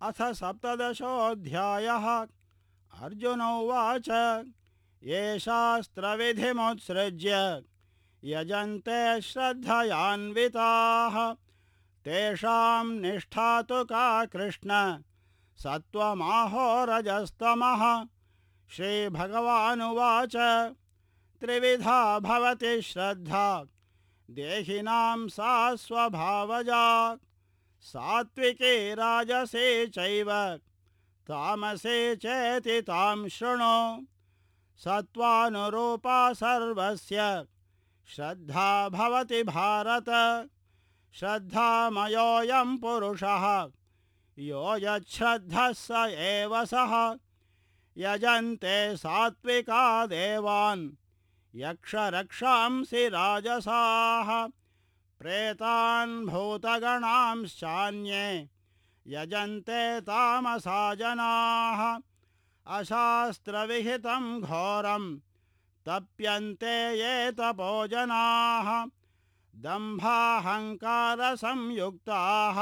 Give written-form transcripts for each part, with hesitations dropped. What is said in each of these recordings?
अथ सप्तदशोऽध्यायः। अर्जुन उवाच ये शास्त्रविधिमुत्सृज्य यजन्ते श्रद्धयान्विताः तेषां निष्ठा तु का कृष्ण सत्त्वमाहो रजस्तमः। श्रीभगवानुवाच त्रिविधा भवति श्रद्धा देहिनां सा स्वभावजा सात्विकी राजसी चैव तामसी चेति तां शृणु। सत्त्वानुरूपा सर्वस्य श्रद्धा भवति भारत। श्रद्धामयोऽयं पुरुषः यो यच्छ्रद्धः स एव सः। यजन्ते सात्विका देवान् यक्षरक्षांसि राजसाः प्रेतान् भूतगणांश्चान्ये यजन्ते तामसा जनाः। अशास्त्रविहितं घोरं तप्यन्ते ये तपोजनाः दम्भाहङ्कारसंयुक्ताः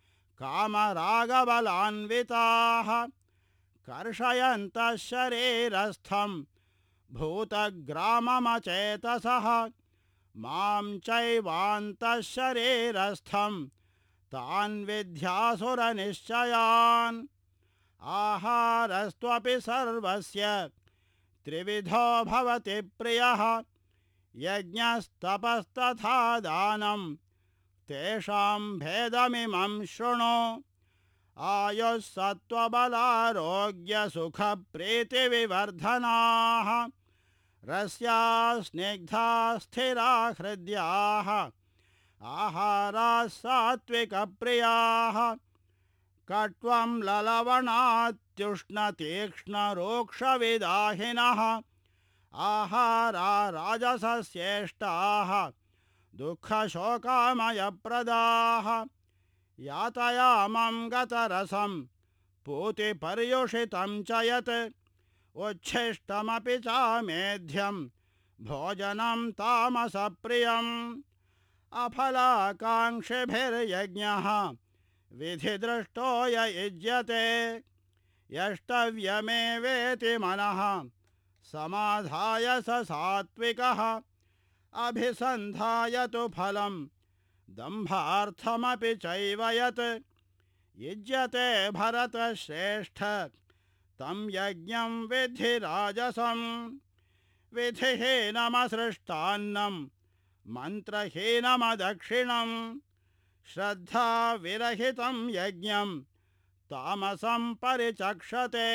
कामरागबलान्विताः कर्षयन्तः शरीरस्थं भूतग्राममचेतसः मां चैवान्तः शरीरस्थं तान् विद्यासुरनिश्चयान्। आहारस्त्वपि सर्वस्य त्रिविधो भवति प्रियः यज्ञस्तपस्तथा दानं तेषां भेदमिमं शृणु। आयुः सत्त्वबलारोग्यसुखप्रीतिविवर्धनाः रस्या स्निग्धा स्थिरा हृद्याः आहाराः सात्विकप्रियाः कट्वं ललवणात्युष्णतीक्ष्णरूक्षविदाहिनः आहारा राजसस्येष्टाः दुःखशोकामयप्रदाः यातयामं गतरसं पूतिपर्युषितं च यत् उच्छिष्टमपि चामेध्यं भोजनं तामसप्रियम्। अफलाकाङ्क्षिभिर्यज्ञः विधिदृष्टो य युज्यते यष्टव्यमेवेति मनः समाधाय स सात्विकः। अभिसन्धाय तु फलं दम्भार्थमपि चैव यत् युज्यते भरतश्रेष्ठ तं यज्ञं विद्धि राजसं। विधिहीनमसृष्टान्नं मन्त्रहीनमदक्षिणं श्रद्धाविरहितं यज्ञं तामसं परिचक्षते।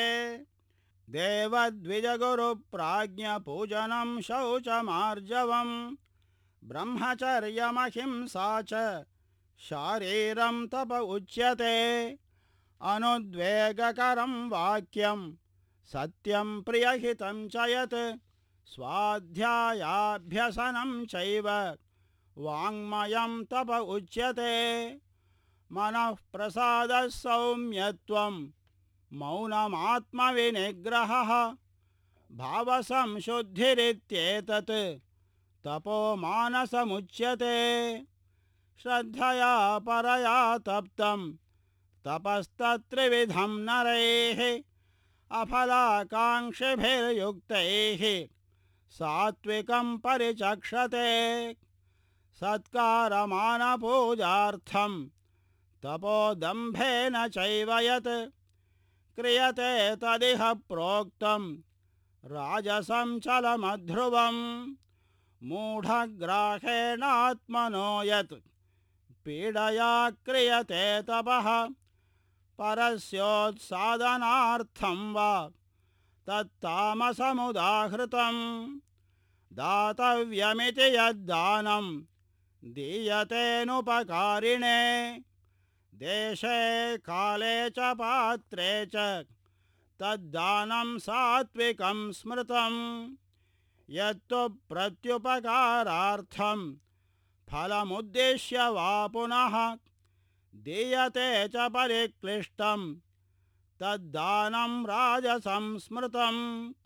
देवद्विजगुरुप्राज्ञपूजनं शौचमार्जवं ब्रह्मचर्यमहिंसा च शारीरं तप उच्यते। अनुद्वेगकरं वाक्यं सत्यं प्रियहितं च यत् स्वाध्यायाभ्यसनं चैव वाङ्मयं तप उच्यते। मनःप्रसादः सौम्यत्वं मौनमात्मविनिग्रहः भावसंशुद्धिरित्येतत् तपोमानसमुच्यते। श्रद्धया परया तप्तं तपस्तत्त्रिविधं नरैः अफलाकाङ्क्षिभिर्युक्तैः सात्विकं परिचक्षते। सत्कारमानपूजार्थं तपोदम्भेन चैव यत् क्रियते तदिह प्रोक्तं राजसं चलमध्रुवं। मूढग्राहेणात्मनो यत् पीडया क्रियते तपः परस्योत्सादनार्थं वा तत्तामसमुदाहृतं। दातव्यमिति यद्दानं दीयतेनुपकारिणे देशे काले च पात्रे च तद्दानं सात्विकं स्मृतं। यत्तु प्रत्युपकारार्थं फलमुद्दिश्य वा पुनः दीयते च परिक्लिष्टं तद्दानं राजसं स्मृतम्।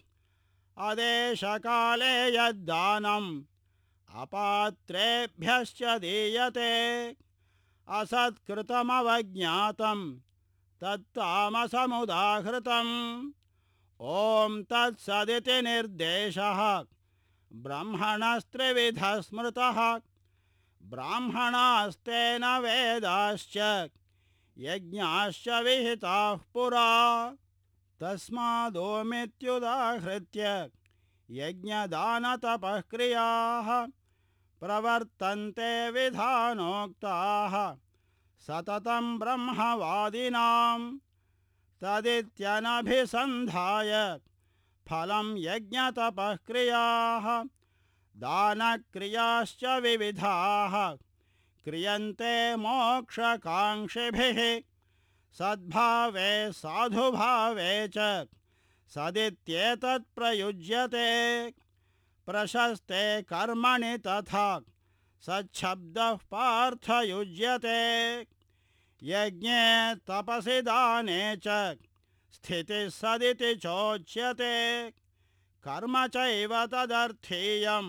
अदेशकाले यद्दानम् अपात्रेभ्यश्च दीयते असत्कृतमवज्ञातं तत्तामसमुदाहृतम्। ॐ तत्सदिति निर्देशः। ब्रह्मणस्त्रिविधः स्मृतः। ब्राह्मणास्तेन वेदाश्च यज्ञाश्च विहिताः पुरा। तस्मादोमित्युदाहृत्य यज्ञदानतपःक्रियाः प्रवर्तन्ते विधानोक्ताः सततं ब्रह्मवादिनां। तदित्यनभिसन्धाय फलं यज्ञतपःक्रियाः दानक्रियाश्च विविधाः क्रियन्ते मोक्षकाङ्क्षिभिः। सद्भावे साधुभावे च सदित्येतत् प्रयुज्यते। प्रशस्ते कर्मणि तथा सच्छब्दः पार्थयुज्यते। यज्ञे तपसि दाने च स्थितिः सदिति चोच्यते। कर्म चैव तदर्थीयं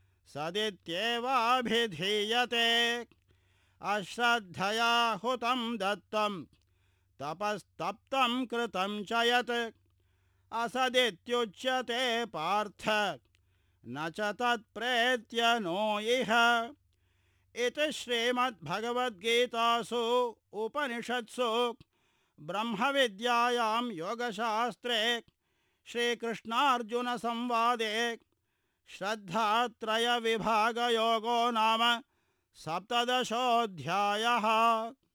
सदित्येवाभिधीयते। अश्रद्धया हुतं दत्तं तपस्तप्तं कृतं च यत् असदित्युच्यते पार्थ न च तत्प्रेत्य नो इह। इति श्रीमद्भगवद्गीतासु उपनिषत्सु ब्रह्मविद्यायां योगशास्त्रे श्रीकृष्णार्जुनसंवादे श्रद्धात्रयविभागयोगो नाम 17.